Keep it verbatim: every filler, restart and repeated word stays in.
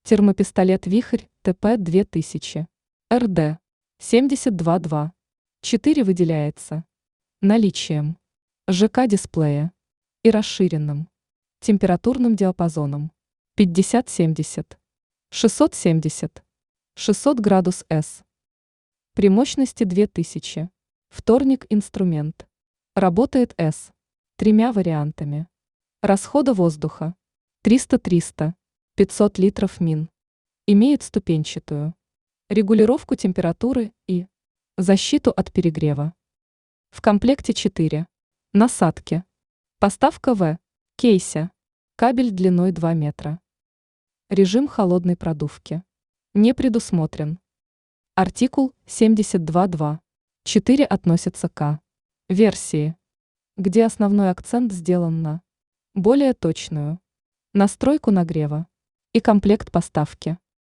Термопистолет «Вихрь» Т П две тысячи, Р Д семьдесят два два четыре выделяется наличием Ж К-дисплея и расширенным температурным диапазоном пятьдесят семьдесят, шестьсот семьдесят, шестьсот градус С. При мощности две тысячи. Вторник инструмент. Работает С. Тремя вариантами. Расхода воздуха триста триста, пятьсот литров мин. Имеет ступенчатую регулировку температуры и защиту от перегрева. В комплекте четыре насадки. Поставка В. Кейсе. Кабель длиной два метра. Режим холодной продувки не предусмотрен. Артикул семьдесят два два четыре относится к версии, где основной акцент сделан на более точную настройку нагрева и комплект поставки.